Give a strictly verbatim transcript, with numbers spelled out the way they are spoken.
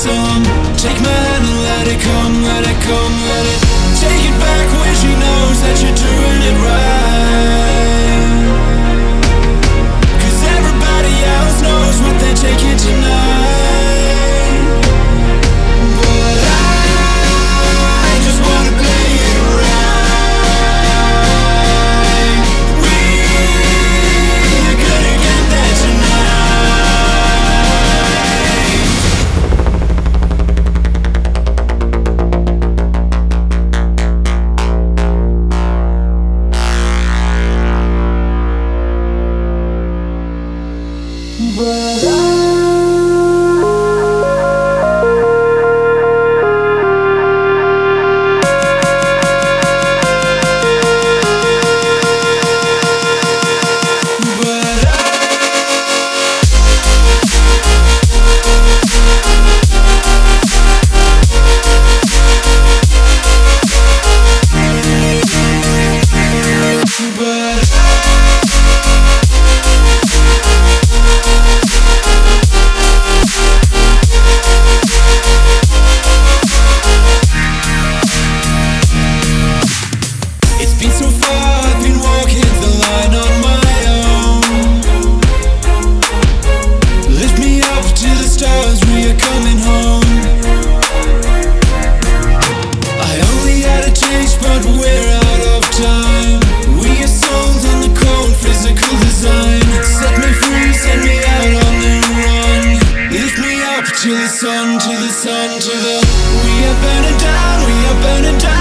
song. Take my hand and let it come, let it come, let it take it back when she knows that you're doing it right. Cause everybody else knows what they're taking tonight. But I just wanna play it right. We're gonna get there tonight. But I to the sun, to the sun, to the we are burning down, we are burning down.